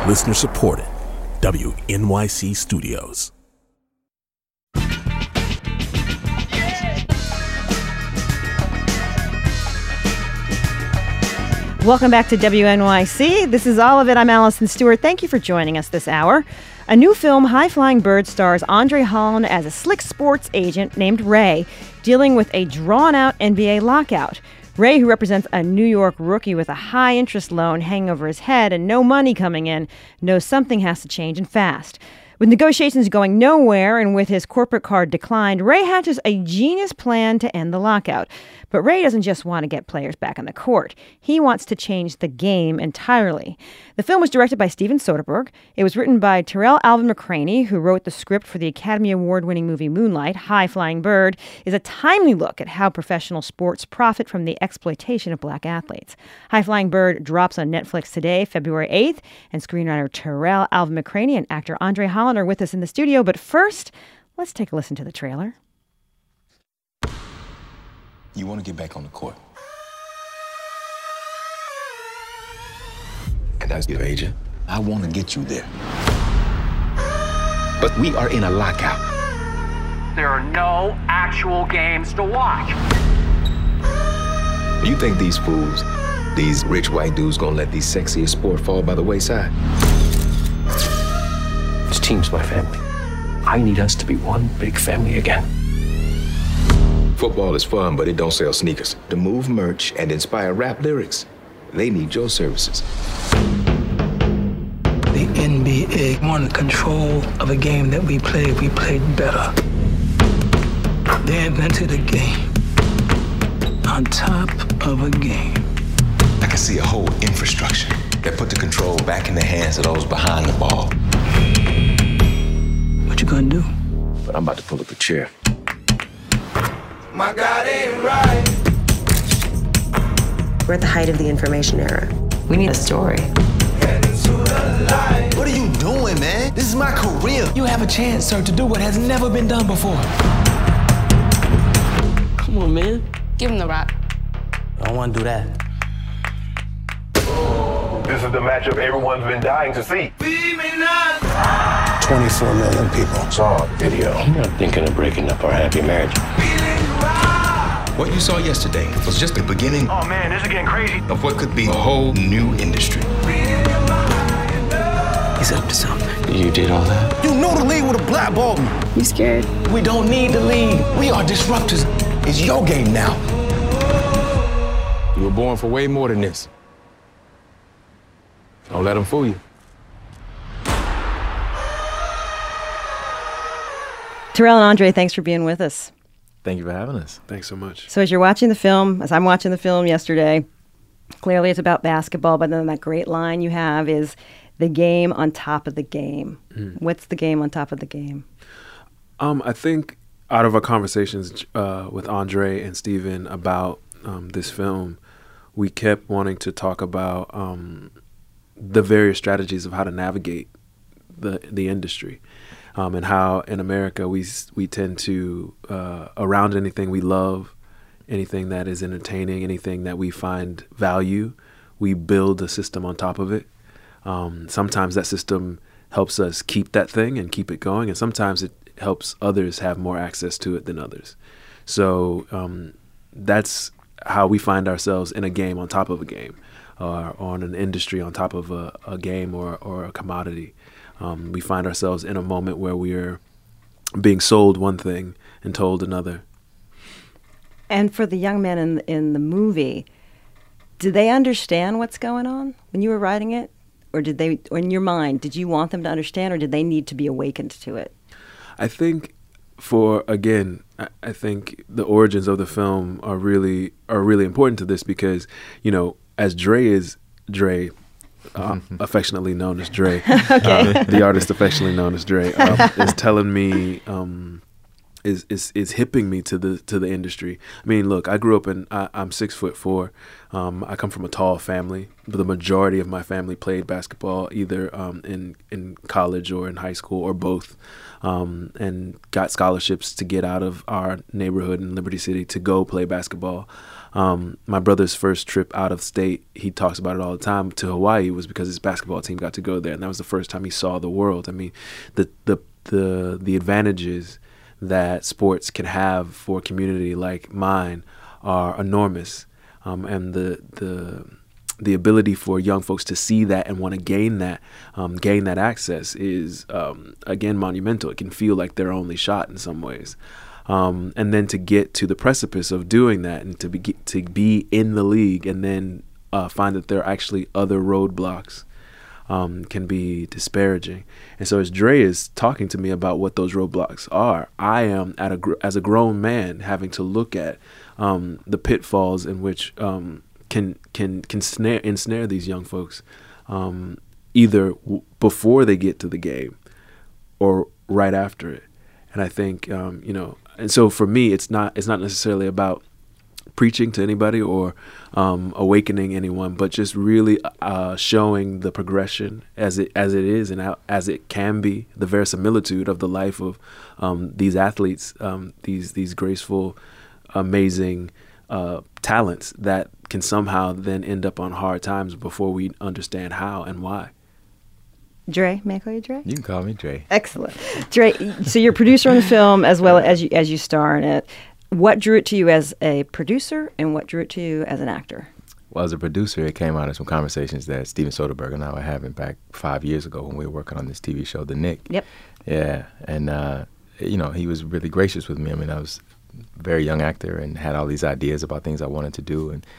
Listener supported. WNYC Studios. Welcome back to WNYC. This is All of It. I'm Allison Stewart. Thank you for joining us this hour. A new film, High Flying Bird, stars Andre Holland as a slick sports agent named Ray, dealing with a drawn-out NBA lockout. Ray, who represents a New York rookie with a high-interest loan hanging over his head and no money coming in, knows something has to change and fast. With negotiations going nowhere and with his corporate card declined, Ray hatches a genius plan to end the lockout. But Ray doesn't just want to get players back on the court. He wants to change the game entirely. The film was directed by Steven Soderbergh. It was written by Terrell Alvin McCraney, who wrote the script for the Academy Award-winning movie Moonlight. High Flying Bird is a timely look at how professional sports profit from the exploitation of black athletes. High Flying Bird drops on Netflix today, February 8th, and screenwriter Terrell Alvin McCraney and actor Andre Holland are with us in the studio. But first, let's take a listen to the trailer. You want to get back on the court. And as your agent, I want to get you there. But we are in a lockout. There are no actual games to watch. You think these fools, these rich white dudes, gonna let these sexiest sport fall by the wayside? This team's my family. I need us to be one big family again. Football is fun, but it don't sell sneakers. To move merch and inspire rap lyrics, they need your services. The NBA wanted control of a game that we played better. They invented a game on top of a game. I can see a whole infrastructure that put the control back in the hands of those behind the ball. What you gonna do? But I'm about to pull up a chair. My God ain't right. We're at the height of the information era. We need a story. What are you doing, man? This is my career. You have a chance, sir, to do what has never been done before. Come on, man. Give him the rock. I don't want to do that. This is the matchup everyone's been dying to see. 24 million people saw the video. I'm not thinking of breaking up our happy marriage. What you saw yesterday was just the beginning Oh man, this is getting crazy. of what could be a whole new industry. He's up to something. You did all that? You know the league would have blackballed me. You scared? We don't need the league. We are disruptors. It's your game now. You were born for way more than this. Don't let them fool you. Terrell and Andre, thanks for being with us. Thank you for having us. Thanks so much. So as you're watching the film, as I'm watching the film yesterday, clearly it's about basketball, but then that great line you have is the game on top of the game. What's the game on top of the game? I think out of our conversations with Andre and Steven about this film, we kept wanting to talk about the various strategies of how to navigate the industry. And how in America we tend to, around anything we love, anything that is entertaining, anything that we find value, we build a system on top of it. Sometimes that system helps us keep that thing and keep it going, and sometimes it helps others have more access to it than others. So that's how we find ourselves in a game on top of a game, or on an industry on top of a game or a commodity. We find ourselves in a moment where we're being sold one thing and told another. And for the young men in the movie, did they understand what's going on when you were writing it? Or did they, or in your mind, did you want them to understand, or did they need to be awakened to it? I think I think the origins of the film are really important to this because, as Dre, affectionately known as Dre, Okay. the artist affectionately known as Dre, is telling me is hipping me to the industry. I mean, look, I grew up I'm 6'4". I come from a tall family, but the majority of my family played basketball either in college or in high school or both, and got scholarships to get out of our neighborhood in Liberty City to go play basketball. My brother's first trip out of state, he talks about it all the time, to Hawaii, was because his basketball team got to go there, and that was the first time he saw the world. I mean, the advantages that sports can have for a community like mine are enormous, and the ability for young folks to see that and want to gain that access is again monumental. It can feel like their only shot in some ways, and then to get to the precipice of doing that and to be in the league and then find that there are actually other roadblocks can be disparaging. And so as Dre is talking to me about what those roadblocks are, I am as a grown man having to look at the pitfalls in which can ensnare these young folks, either before they get to the game or right after it. And I think and so for me, it's not necessarily about preaching to anybody or awakening anyone, but just really showing the progression as it is and as it can be, the verisimilitude of the life of these athletes, these graceful, amazing talents that can somehow then end up on hard times before we understand how and why. Dre, may I call you Dre? You can call me Dre. Excellent. Dre, so you're a producer on the film as well as you star in it. What drew it to you as a producer, and what drew it to you as an actor? Well, as a producer, it came out of some conversations that Steven Soderbergh and I were having back 5 years ago when we were working on this TV show, The Knick. Yep. Yeah, and he was really gracious with me. I mean, I was a very young actor and had all these ideas about things I wanted to do, and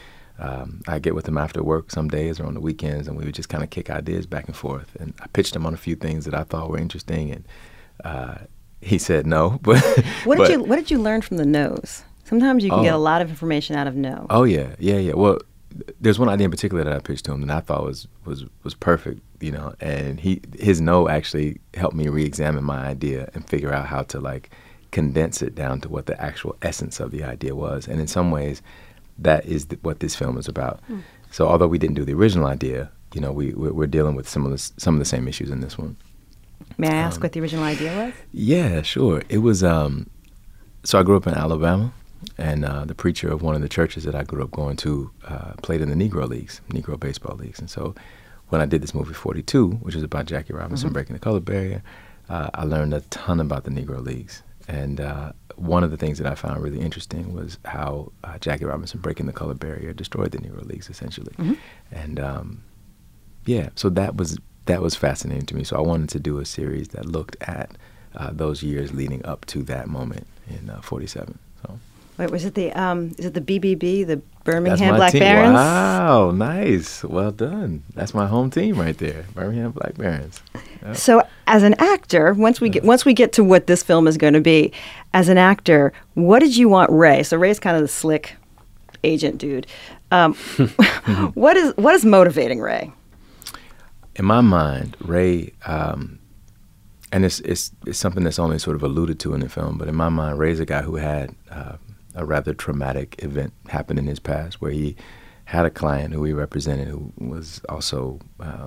I get with him after work some days or on the weekends, and we would just kind of kick ideas back and forth. And I pitched him on a few things that I thought were interesting, and he said no. But what did you learn from the no's? Sometimes you can get a lot of information out of no. Oh yeah. Well, there's one idea in particular that I pitched to him that I thought was perfect, and his no actually helped me re-examine my idea and figure out how to condense it down to what the actual essence of the idea was. And in some ways, that is what this film is about. So although we didn't do the original idea, we're dealing with some of the same issues in this one. May I ask what the original idea was? Yeah, sure. It was, so I grew up in Alabama, and the preacher of one of the churches that I grew up going to played in the Negro Leagues, Negro baseball leagues. And so when I did this movie 42, which is about Jackie Robinson breaking the color barrier, I learned a ton about the Negro Leagues. And one of the things that I found really interesting was how Jackie Robinson breaking the color barrier destroyed the Negro Leagues, essentially. And so that was fascinating to me. So I wanted to do a series that looked at those years leading up to that moment in 47. So. Wait, was it the is it the BBB, the Birmingham That's my Black team. Barons? Wow, nice, well done. That's my home team right there, Birmingham Black Barons. Yep. So, as an actor, once we get to what this film is going to be, as an actor, what did you want Ray? So Ray's kind of the slick agent dude. What is motivating Ray? In my mind, Ray, and it's something that's only sort of alluded to in the film, but in my mind, Ray's a guy who had a rather traumatic event happen in his past where he had a client who he represented who was also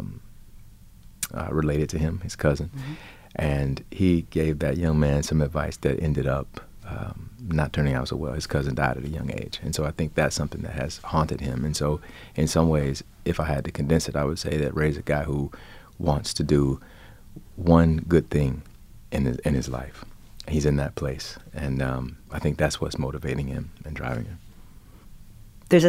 related to him, his cousin. And he gave that young man some advice that ended up not turning out so well. His cousin died at a young age. And so I think that's something that has haunted him. And so in some ways, if I had to condense it, I would say that Ray's a guy who wants to do one good thing in his life. He's in that place. And I think that's what's motivating him and driving him. There's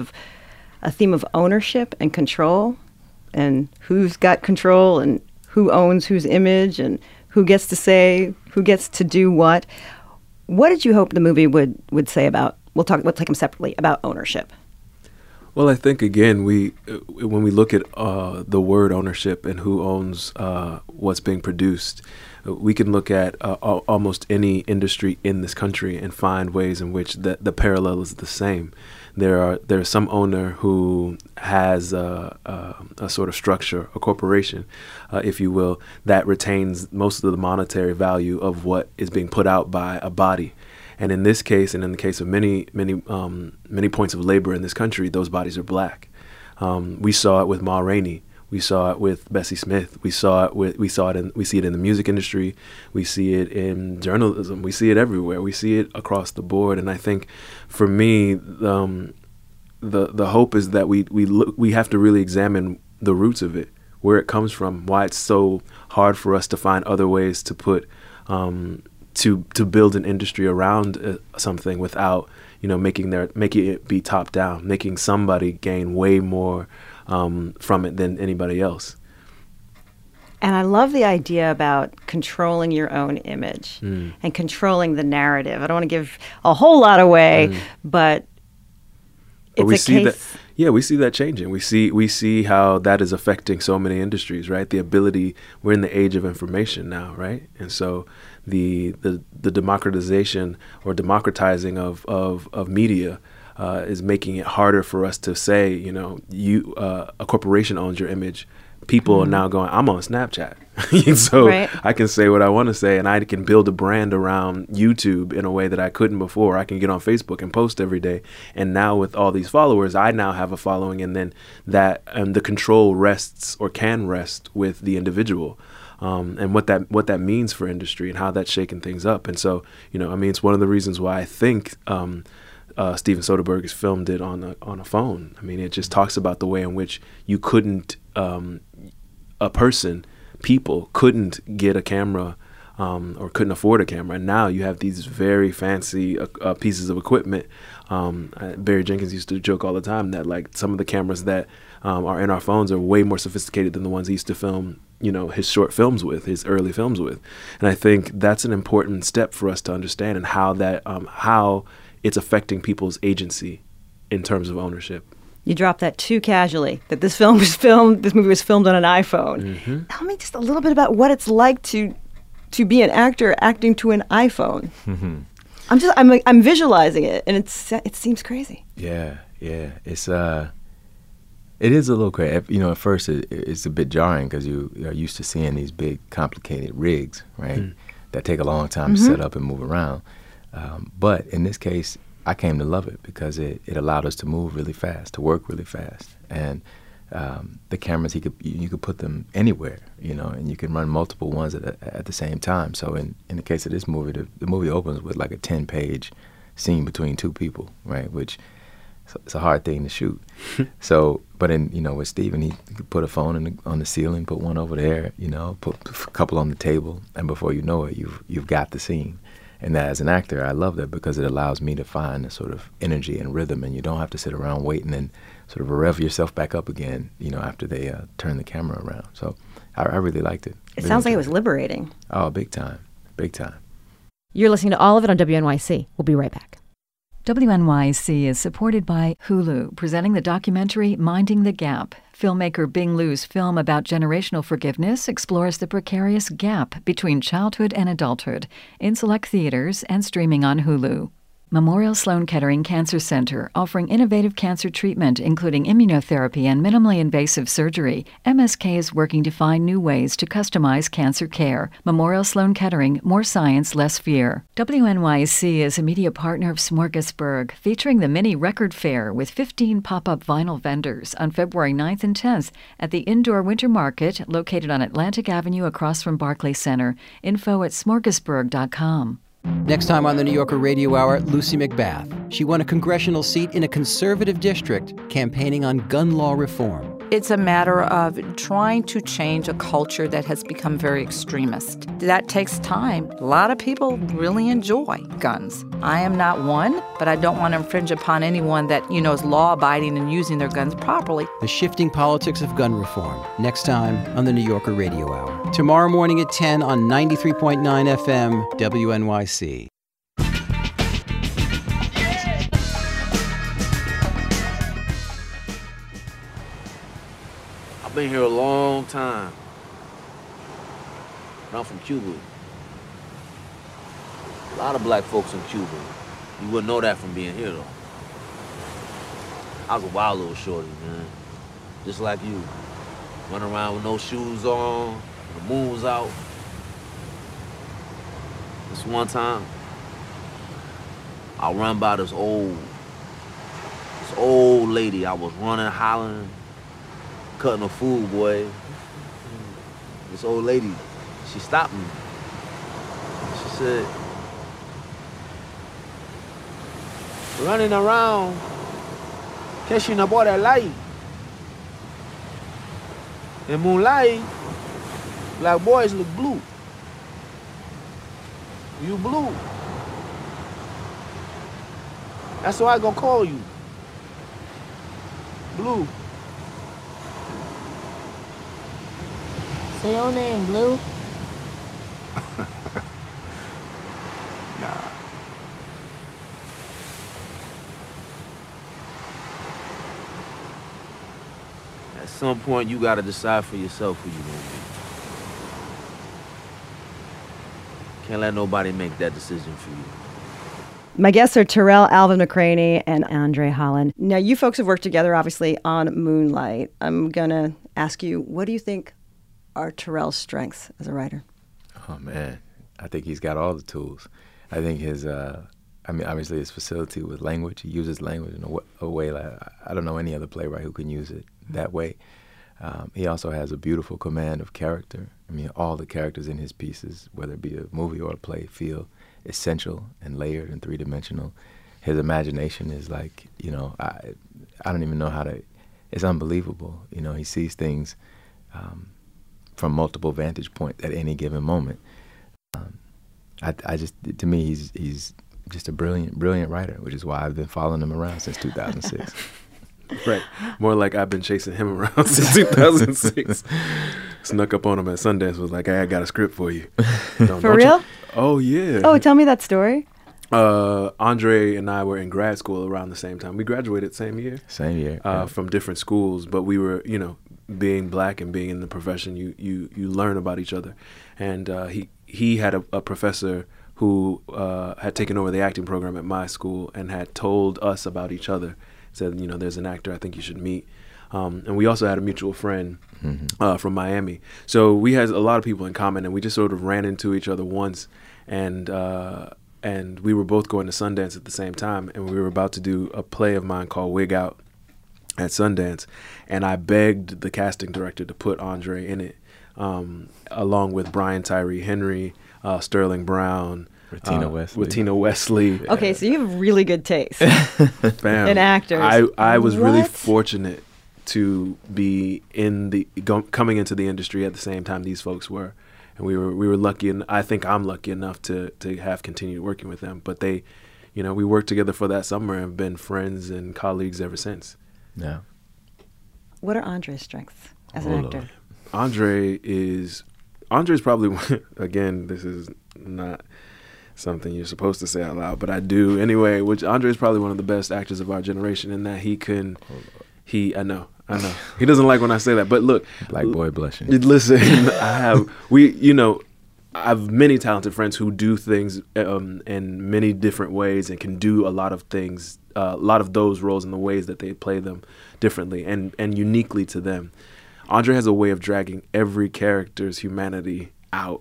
a theme of ownership and control, and who's got control and who owns whose image and who gets to say, who gets to do what. What did you hope the movie would say about, we'll take them separately, about ownership? Well, I think, again, when we look at the word ownership and who owns what's being produced, we can look at almost any industry in this country and find ways in which the parallel is the same. there's some owner who has a sort of structure, a corporation, if you will, that retains most of the monetary value of what is being put out by a body. And in this case, and in the case of many points of labor in this country, those bodies are black. We saw it with Ma Rainey. We saw it with Bessie Smith. We see it in the music industry. We see it in journalism. We see it everywhere. We see it across the board. And I think, for me, the hope is that we have to really examine the roots of it, where it comes from, why it's so hard for us to find other ways to put to build an industry around something without making it be top down, making somebody gain way more from it than anybody else. And I love the idea about controlling your own image and controlling the narrative. I don't want to give a whole lot away, but it's a case. We see that changing. We see how that is affecting so many industries, right? The ability, we're in the age of information now, right? And so the democratization or democratizing of media is making it harder for us to say, a corporation owns your image. People are now going, I'm on Snapchat. So right. I can say what I want to say, and I can build a brand around YouTube in a way that I couldn't before. I can get on Facebook and post every day. And now with all these followers, I now have a following, and then the control rests or can rest with the individual. And what that means for industry and how that's shaking things up. And so, it's one of the reasons why I think Steven Soderbergh has filmed it on a phone. It just talks about the way in which you couldn't, people couldn't get a camera or couldn't afford a camera. And now you have these very fancy pieces of equipment. Barry Jenkins used to joke all the time that some of the cameras that are in our phones are way more sophisticated than the ones he used to film his short films with, his early films with. And I think that's an important step for us to understand, and how it's affecting people's agency in terms of ownership. You dropped that too casually, that this movie was filmed on an iPhone. Mm-hmm. Tell me just a little bit about what it's like to be an actor acting to an iPhone. Mm-hmm. I'm visualizing it, and it seems crazy. Yeah. It is a little crazy. At first it's a bit jarring because you are used to seeing these big, complicated rigs, right, that take a long time to set up and move around. But in this case, I came to love it because it allowed us to move really fast, to work really fast. And the cameras, you could put them anywhere, and you can run multiple ones at the same time. So in the case of this movie, the movie opens with like a 10-page scene between two people, right, which it's a hard thing to shoot. So, but with Steven, he could put a phone on the ceiling, put one over there, put a couple on the table, and before you know it, you've got the scene. And that, as an actor, I love that because it allows me to find a sort of energy and rhythm, and you don't have to sit around waiting and sort of rev yourself back up again, after they turn the camera around. So I really liked it. It sounds like it was liberating. Oh, big time. Big time. You're listening to all of it on WNYC. We'll be right back. WNYC is supported by Hulu, presenting the documentary Minding the Gap. Filmmaker Bing Liu's film about generational forgiveness explores the precarious gap between childhood and adulthood in select theaters and streaming on Hulu. Memorial Sloan Kettering Cancer Center, offering innovative cancer treatment, including immunotherapy and minimally invasive surgery. MSK is working to find new ways to customize cancer care. Memorial Sloan Kettering, more science, less fear. WNYC is a media partner of Smorgasburg, featuring the mini record fair with 15 pop-up vinyl vendors on February 9th and 10th at the Indoor Winter Market, located on Atlantic Avenue across from Barclays Center. Info at smorgasburg.com. Next time on the New Yorker Radio Hour, Lucy McBath. She won a congressional seat in a conservative district, campaigning on gun law reform. It's a matter of trying to change a culture that has become very extremist. That takes time. A lot of people really enjoy guns. I am not one, but I don't want to infringe upon anyone that, is law-abiding and using their guns properly. The shifting politics of gun reform. Next time on the New Yorker Radio Hour. Tomorrow morning at 10 on 93.9 FM, WNYC. I've been here a long time. I'm from Cuba. A lot of black folks in Cuba. You wouldn't know that from being here, though. I was a wild little shorty, man. Just like you. Running around with no shoes on, the moon was out. This one time, I run by this old lady. I was running, hollering, cutting a fool, boy. This old lady, she stopped me. She said, running around, catching aboard that light. In moonlight, black boys look blue. You blue. That's why I gonna call you. Blue. So your name Blue? Nah. At some point, you gotta decide for yourself who you gonna be. Can't let nobody make that decision for you. My guests are Terrell Alvin McCraney and Andre Holland. Now, you folks have worked together, obviously, on Moonlight. I'm going to ask you, what do you think are Terrell's strengths as a writer? Oh, man. I think he's got all the tools. I think his, obviously his facility with language. He uses language in a way like I don't know any other playwright who can use it that way. He also has a beautiful command of character. I mean, all the characters in his pieces, whether it be a movie or a play, feel essential and layered and three-dimensional. His imagination is like, I don't even know how to, it's unbelievable. He sees things from multiple vantage points at any given moment. To me, he's just a brilliant writer, which is why I've been following him around since 2006. Right. More like I've been chasing him around since 2006. Snuck up on him at Sundance, was like, hey, I got a script for you. For real? Oh, yeah. Oh, tell me that story. Andre and I were in grad school around the same time. We graduated same year. Same year. Yeah. From different schools, but we were, being black and being in the profession, you learn about each other. And he had a professor who had taken over the acting program at my school and had told us about each other. Said, there's an actor I think you should meet. And we also had a mutual friend from Miami. So we had a lot of people in common, and we just sort of ran into each other once. And we were both going to Sundance at the same time, and we were about to do a play of mine called Wig Out at Sundance. And I begged the casting director to put Andre in it, along with Brian Tyree Henry, Sterling Brown, with Tina Wesley. Okay, so you have really good taste in actors. I was really fortunate to be coming into the industry at the same time these folks were, and we were lucky, and I think I'm lucky enough to have continued working with them. But they, we worked together for that summer and have been friends and colleagues ever since. Yeah. What are Andre's strengths as an actor? Andre's probably, again, this is not something you're supposed to say out loud, but I do anyway, which Andre is probably one of the best actors of our generation in that I know. He doesn't like when I say that, but look. Black boy blushing. Listen, I have many talented friends who do things in many different ways and can do a lot of things, a lot of those roles in the ways that they play them differently and uniquely to them. Andre has a way of dragging every character's humanity out.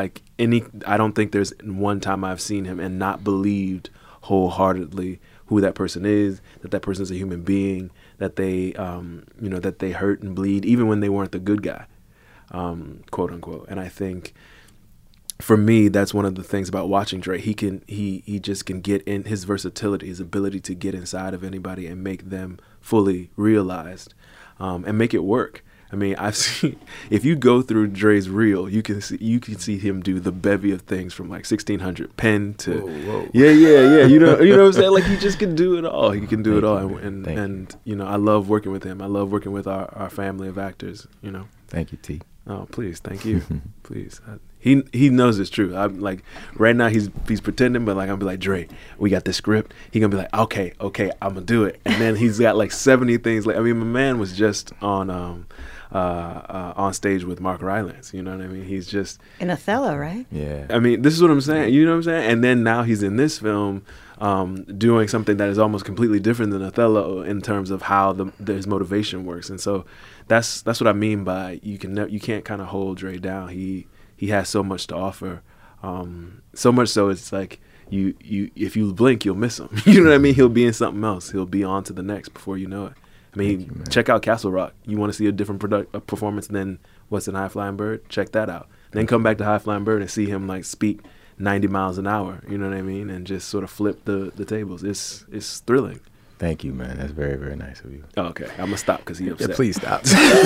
I don't think there's one time I've seen him and not believed wholeheartedly who that person is, that person is a human being, that they, that they hurt and bleed, even when they weren't the good guy, quote unquote. And I think for me, that's one of the things about watching Dre. He just can get in his versatility, his ability to get inside of anybody and make them fully realized, and make it work. I mean, I've seen, if you go through Dre's reel, you can see him do the bevy of things from like 1600 Pen to whoa. Yeah. You know what I'm saying? Like, he just can do it all. He can do it all, and I love working with him. I love working with our family of actors. Thank you, T. Oh, please, thank you, please. He knows it's true. I'm like, right now he's pretending, but like I'm be like, Dre, we got this script. He gonna be like, okay, I'm gonna do it, and then he's got like 70 things. Like, I mean, my man was just on stage with Mark Rylance. You know what I mean? He's just in Othello, right? Yeah. I mean, this is what I'm saying. You know what I'm saying? And then now he's in this film doing something that is almost completely different than Othello in terms of how his motivation works. And so that's what I mean by you can't kind of hold Dre down. He has so much to offer, so much so it's like you if you blink, you'll miss him. You know what I mean? He'll be in something else. He'll be on to the next before you know it. I mean, check out Castle Rock. You want to see a different performance than what's in High Flying Bird? Check that out. Then come back to High Flying Bird and see him like speak 90 miles an hour. You know what I mean? And just sort of flip the tables. It's thrilling. Thank you, man. That's very, very nice of you. Oh, okay, I'm gonna stop because he's upset. Yeah, please stop.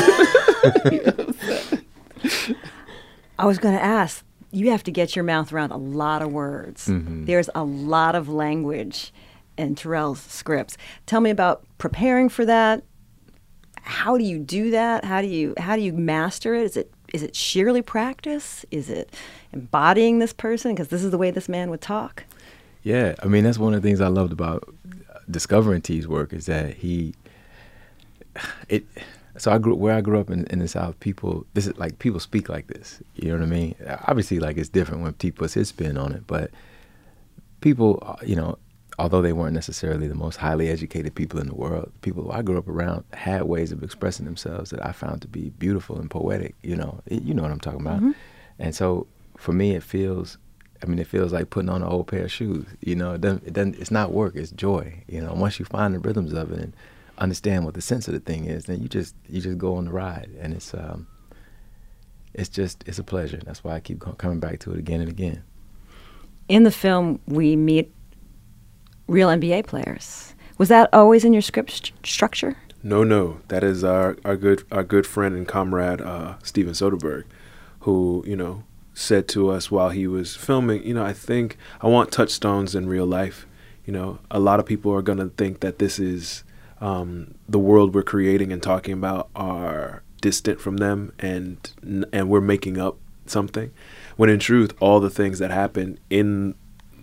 I was going to ask. You have to get your mouth around a lot of words. Mm-hmm. There's a lot of language in Terrell's scripts. Tell me about preparing for that. How do you do that? How do you master it? Is it sheerly practice? Is it embodying this person? Because this is the way this man would talk. Yeah, I mean, that's one of the things I loved about discovering T's work is that So where I grew up in the South, people speak like this. You know what I mean? Obviously, like it's different when T puts his spin on it, but people, although they weren't necessarily the most highly educated people in the world, people I grew up around had ways of expressing themselves that I found to be beautiful and poetic. You know what I'm talking about. Mm-hmm. And so for me, it feels like putting on an old pair of shoes. It's not work, it's joy. Once you find the rhythms of it and understand what the sense of the thing is, then you just go on the ride, and it's a pleasure. That's why I keep coming back to it again and again. In the film, we meet real NBA players. Was that always in your script structure? No. That is our good friend and comrade Steven Soderbergh, who said to us while he was filming, I think I want touchstones in real life. A lot of people are gonna think that this is the world we're creating and talking about are distant from them, and we're making up something. When in truth, all the things that happen in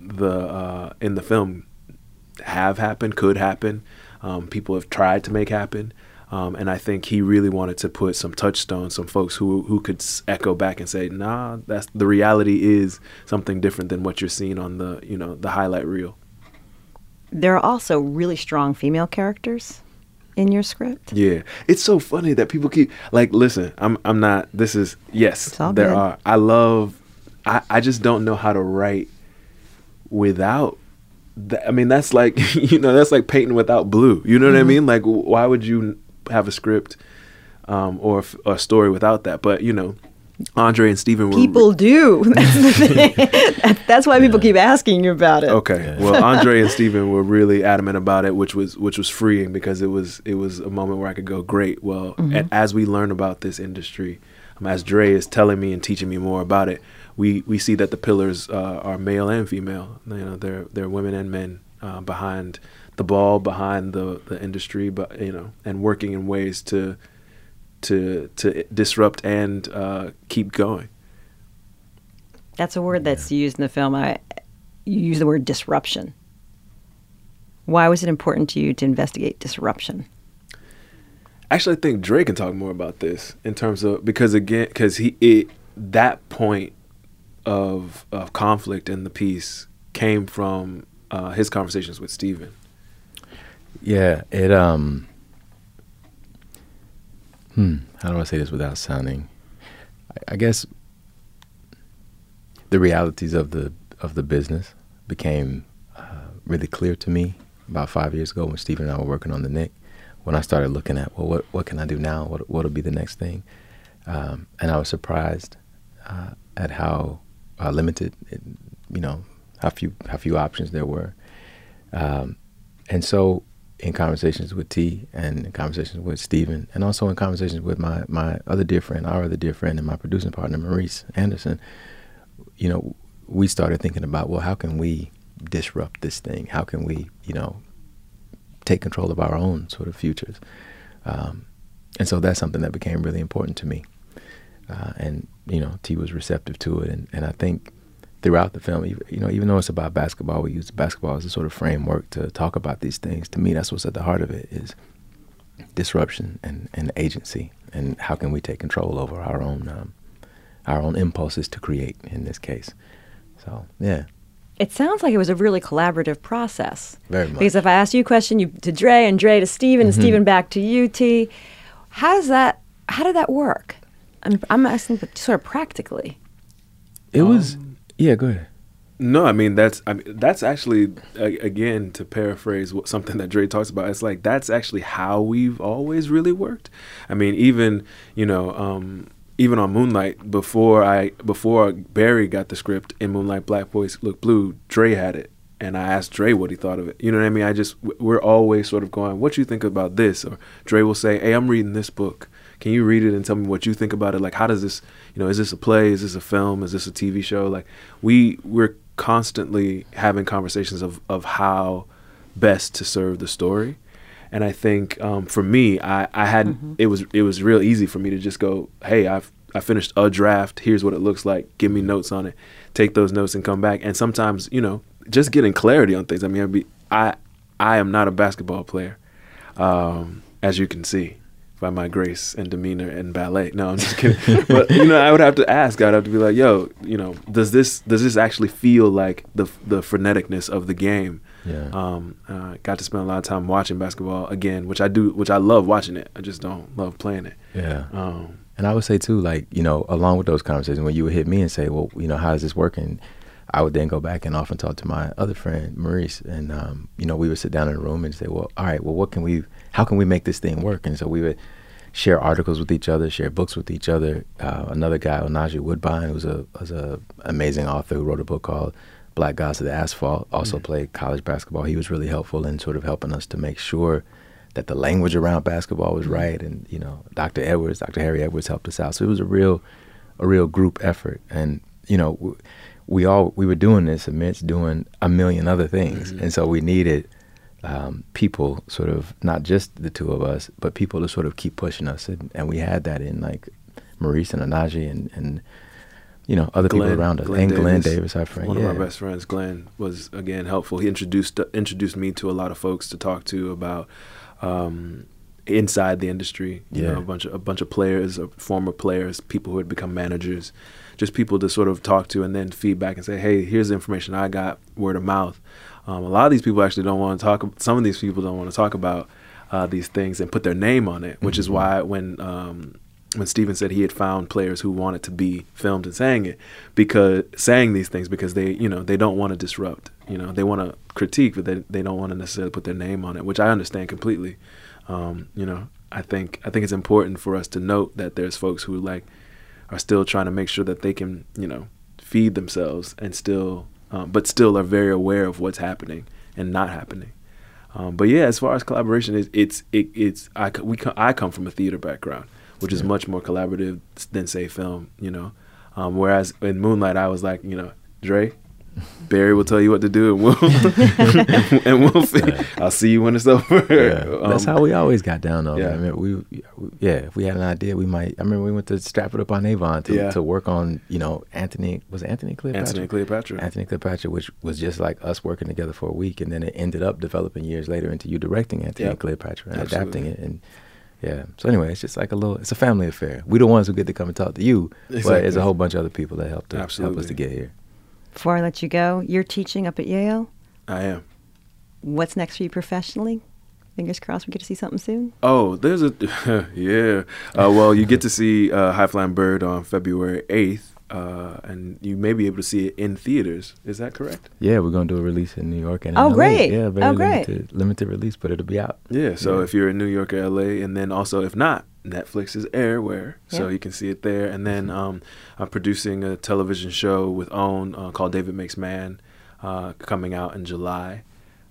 the film have happened, could happen. People have tried to make happen, and I think he really wanted to put some touchstones, some folks who could echo back and say, "Nah, that's the reality is something different than what you're seeing on the highlight reel." There are also really strong female characters in your script. Yeah, it's so funny that people keep listen. I'm not. This is yes. There good. Are. I just don't know how to write without. I mean, that's like that's like painting without blue. You know what I mean? Like, why would you have a script or a story without that? But Andre and Steven were... People do. That's the thing. That's why people keep asking you about it. Okay. Yeah. Well, Andre and Steven were really adamant about it, which was freeing because it was a moment where I could go, great. Well, as we learn about this industry, as Dre is telling me and teaching me more about it, we see that the pillars are male and female. They're women and men behind the ball, behind the industry, but and working in ways to disrupt and keep going. That's a word that's used in the film. You use the word disruption. Why was it important to you to investigate disruption? Actually, I think Dre can talk more about this in terms of because that point of conflict in the piece came from his conversations with Steven. Yeah, it how do I say this without sounding? I guess the realities of the business became really clear to me about 5 years ago when Steven and I were working on The Knick. When I started looking at, well, what can I do now? What'll be the next thing? And I was surprised at how limited, how few options there were. And so in conversations with T and in conversations with Steven and also in conversations with my other dear friend, our other dear friend and my producing partner, Maurice Anderson, we started thinking about, well, how can we disrupt this thing? How can we, take control of our own sort of futures? And so that's something that became really important to me. And T was receptive to it. And I think throughout the film, even though it's about basketball, we use basketball as a sort of framework to talk about these things. To me, that's what's at the heart of it is disruption and agency. And how can we take control over our own impulses to create in this case? So, yeah. it sounds like it was a really collaborative process. Very much. Because if I asked you a question, you to Dre, and Dre to Steven, and Steven back to you, T. How did that work? I'm asking sort of practically. It was, yeah, go ahead. No, I mean, that's actually, again, to paraphrase something that Dre talks about, it's like that's actually how we've always really worked. I mean, even, even on Moonlight, before Barry got the script in Moonlight Black Boys Look Blue, Dre had it. And I asked Dre what he thought of it. You know what I mean? We're always sort of going, what you think about this? Or Dre will say, hey, I'm reading this book. Can you read it and tell me what you think about it? Like, how does this, is this a play? Is this a film? Is this a TV show? Like, we're constantly having conversations of how best to serve the story. And I think for me, I hadn't, it was real easy for me to just go, hey, I finished a draft. Here's what it looks like. Give me notes on it. Take those notes and come back. And sometimes, just getting clarity on things. I mean, I am not a basketball player, as you can see by my grace and demeanor and ballet. No, I'm just kidding. But I would have to ask. I'd have to be like, yo, does this actually feel like the freneticness of the game? Yeah. Got to spend a lot of time watching basketball again, which I love watching it. I just don't love playing it. Yeah. And I would say too, like, along with those conversations, when you would hit me and say, well, how is this working? I would then go back and often talk to my other friend, Maurice, and, we would sit down in a room and say, well, all right, well, how can we make this thing work? And so we would share articles with each other, share books with each other. Another guy, Onaje Woodbine, who's a amazing author who wrote a book called Black Gods of the Asphalt, also played college basketball. He was really helpful in sort of helping us to make sure that the language around basketball was right. And, Dr. Harry Edwards helped us out. So it was a real group effort. And, we were doing this amidst doing a million other things. And so we needed people, sort of, not just the two of us, but people to sort of keep pushing us. And we had that in, like, Maurice and Onaje and other people around us. Glenn Davis, our friend. One of our best friends, Glenn, was, again, helpful. He introduced me to a lot of folks to talk to about inside the industry. A bunch of players, former players, people who had become managers, just people to sort of talk to and then feedback and say, hey, here's the information I got, word of mouth. A lot of these people actually don't want to talk. Some of these people don't want to talk about these things and put their name on it, which is why when Steven said he had found players who wanted to be filmed and saying these things because they don't want to disrupt. They want to critique, but they don't want to necessarily put their name on it, which I understand completely. I think it's important for us to note that there's folks who are still trying to make sure that they can, feed themselves and still, but still are very aware of what's happening and not happening. But yeah, as far as collaboration, I come from a theater background, which is much more collaborative than, say, film. Whereas in Moonlight, I was like, Dre, Barry will tell you what to do, and we'll see. I'll see you when it's over. Yeah. That's how we always got down, though. Yeah. I mean, if we had an idea, we might. I remember we went to Strap It Up on Avon to work on, Anthony Cleopatra, which was just like us working together for a week, and then it ended up developing years later into you directing Anthony Cleopatra and adapting it, and so anyway, it's just like it's a family affair. We're the ones who get to come and talk to you, but there's a whole bunch of other people that help us to get here. Before I let you go, you're teaching up at Yale? I am. What's next for you professionally? Fingers crossed we get to see something soon? Oh, there's yeah. Well, you get to see High Flying Bird on February 8th, and you may be able to see it in theaters. Is that correct? Yeah, we're going to do a release in New York and in LA. Great. Yeah, very limited release, but it'll be out. Yeah, so if you're in New York or LA, and then also if not, Netflix is Airware, so you can see it there. And then I'm producing a television show with OWN called David Makes Man, coming out in July.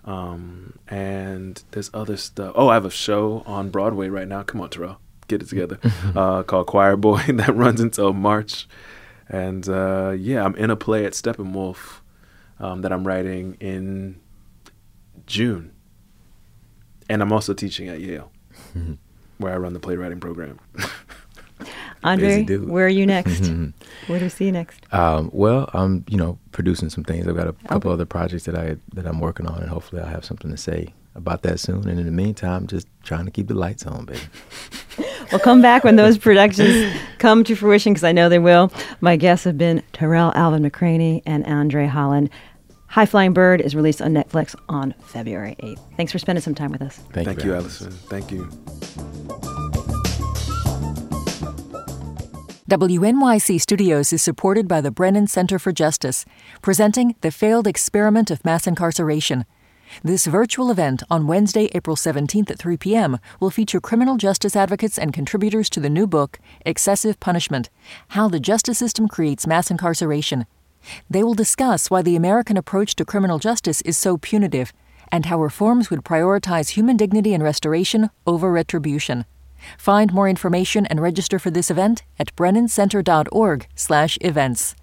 And there's other stuff. Oh, I have a show on Broadway right now. Come on, Terrell, get it together. Called Choir Boy that runs until March. And I'm in a play at Steppenwolf that I'm writing in June. And I'm also teaching at Yale, where I run the playwriting program. Andre, where are you next? Where do we see you next? Well, I'm producing some things. I've got a couple other projects that I'm working on, and hopefully I'll have something to say about that soon. And in the meantime, just trying to keep the lights on, baby. Well, come back when those productions come to fruition, because I know they will. My guests have been Terrell Alvin McCraney and Andre Holland. High Flying Bird is released on Netflix on February 8th. Thanks for spending some time with us. Thank you, Allison. Thank you. WNYC Studios is supported by the Brennan Center for Justice, presenting The Failed Experiment of Mass Incarceration. This virtual event on Wednesday, April 17th at 3 p.m. will feature criminal justice advocates and contributors to the new book, Excessive Punishment: How the Justice System Creates Mass Incarceration. They will discuss why the American approach to criminal justice is so punitive and how reforms would prioritize human dignity and restoration over retribution. Find more information and register for this event at brennancenter.org/events.